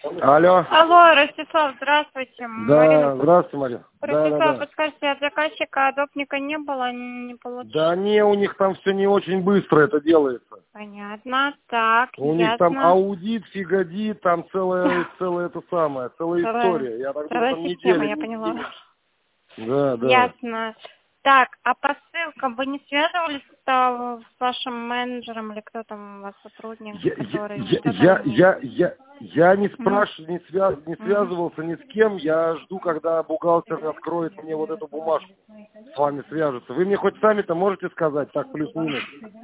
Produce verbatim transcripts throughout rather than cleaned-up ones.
Алло. Алло, Ростислав, здравствуйте. Да, Марина. здравствуйте, Мария. Ростислав, Да, да, да. подскажите, от заказчика допника не было, не получилось? Да не, у них там все не очень быстро это делается. Понятно, так, У ясно. них там аудит, фигадит, там целая, целая это самое, целая Целая- история. Я так целая думаю, там система, неделя, я не поняла. меньше. Да, да. Ясно. Так, а по ссылкам вы не связывались с, с вашим менеджером или кто там у вас сотрудник, Я, который... я, который я, не- я, я, я не Мгм. спрашиваю, не, связ, не Мгм. связывался ни с кем. Я жду, когда бухгалтер откроет мне вот эту бумажку, с вами свяжется. Вы мне хоть сами-то можете сказать, так плюс-минус?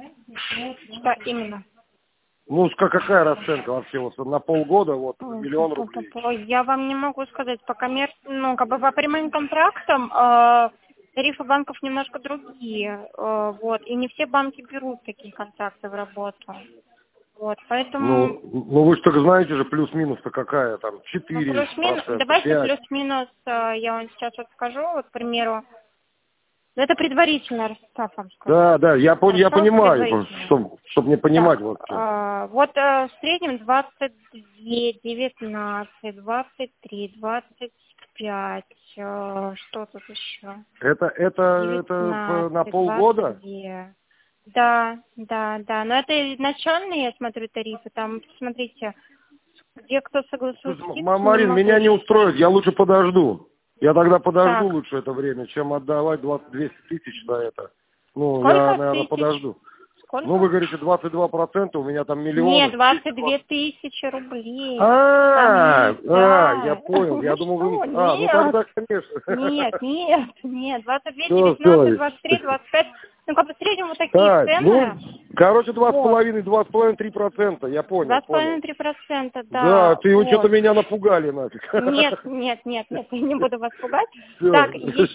Что именно? Ну, ска- какая расценка вообще вот на полгода, вот Ой, миллион пу- рублей? пу- пу- Я вам не могу сказать, по коммерц... ну, как бы по прямым контрактам э, тарифы банков немножко другие, э, вот, и не все банки берут такие контракты в работу, вот, поэтому, Ну, ну вы же так знаете же, плюс-минус-то какая там, ну, четыре плюс-минус, процента, давайте пять. плюс-минус, э, я вам сейчас вот скажу, вот, к примеру, ну, это предварительно, Ростислав, вам скажу. Да, да, я, пон- я Хорошо, понимаю, предварительно. чтобы чтоб мне понимать Так, вообще. а, вот э, в среднем двадцать две, девятнадцать, двадцать три, двадцать пять, э, что тут еще? Это, это, это п- на девятнадцать, полгода? двадцать два. Да, да, да. Но это начальные, я смотрю, тарифы. Там, смотрите, где кто согласует Слушай, скидку, М- не Марин, могу меня не еще устроит, сказать. я лучше подожду. Я тогда подожду Так, лучше это время, чем отдавать двадцать двести тысяч за это. Ну, я, сколько наверное, тысяч? подожду. Ну, Сколько? вы говорите двадцать два процента, у меня там Нет, миллионы. двадцать две тысячи рублей. Там А, есть, а, я да. понял. Я Вы думал, вы... что? А, ну Нет. тогда, конечно. Нет, нет, нет. двадцать две, Все, девятнадцать, все. двадцать три, двадцать пять. Ну, как бы в среднем вот такие Так, ну, цены. короче, два с Вот. половиной, два с половиной, три процента. Я понял, Два с половиной, понял. три процента, Да, да. ты что-то Вот. меня напугали нафиг. Нет, нет, нет, нет, я не буду вас пугать. Все. Так,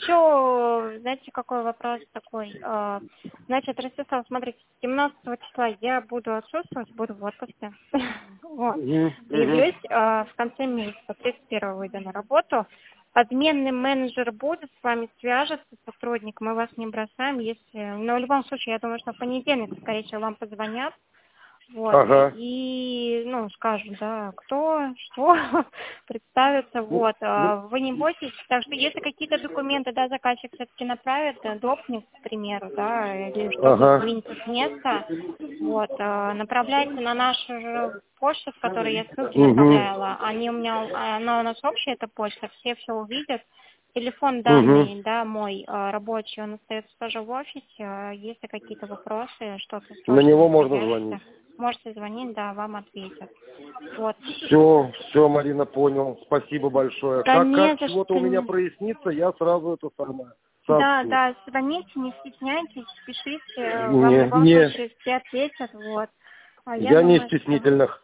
еще, знаете, какой вопрос такой? А, Значит, Ростислав, смотрите, семнадцатого числа я буду отсутствовать, буду в отпуске. Вот. Явлюсь а, в конце месяца, тридцать первого выйду на работу. Подменный менеджер будет, с вами свяжется, сотрудник, мы вас не бросаем, если... Но в любом случае, я думаю, что в понедельник, скорее всего, вам позвонят. Вот, Ага. и, ну, скажем, да, кто, что, представится, Ну, вот, ну, а, вы не бойтесь, так что если какие-то документы, да, заказчик все-таки направит, э, допник, к примеру, да, или что вы ага. сдвинете с места, вот, а, направляйте на нашу же почту, с которой я ссылки Угу. направляла, они у меня, она у нас общая, эта почта, все все увидят. Телефон Угу. данный, да, мой э, рабочий, он остается тоже в офисе. Э, Если какие-то вопросы, что-то На срочное него можно появится, звонить. можете звонить, да, вам ответят. Вот. Все, все, Марина, понял. Спасибо большое. Да Как, не как за чего-то что. у меня не- прояснится, я сразу это самое Да, сообщу. да, звоните, не стесняйтесь, пишите, э, вам в Не, любом не, случае все ответят, вот. А я я не из думаю, что... стеснительных.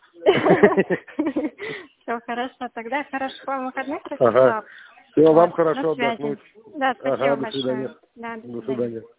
Все хорошо, тогда хорошо вам выходных, Ага. Ростислав. Все, Вот, вам на хорошо связи. отдохнуть. Да, спасибо Ага, до свидания. большое. Да, до До свидания. свидания.